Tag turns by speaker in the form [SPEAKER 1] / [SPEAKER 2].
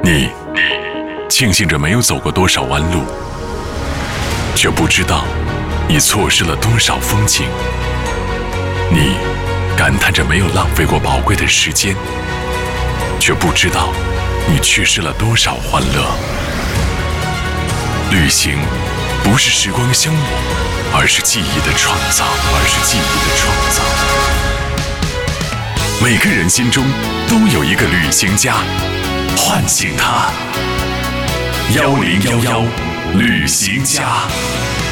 [SPEAKER 1] 你庆幸着没有走过多少弯路，却不知道你错失了多少风景。你感叹着没有浪费过宝贵的时间，却不知道你缺失了多少欢乐。旅行不是时光消磨，而是记忆的创造，每个人心中都有一个旅行家，唤醒他。1011旅行家。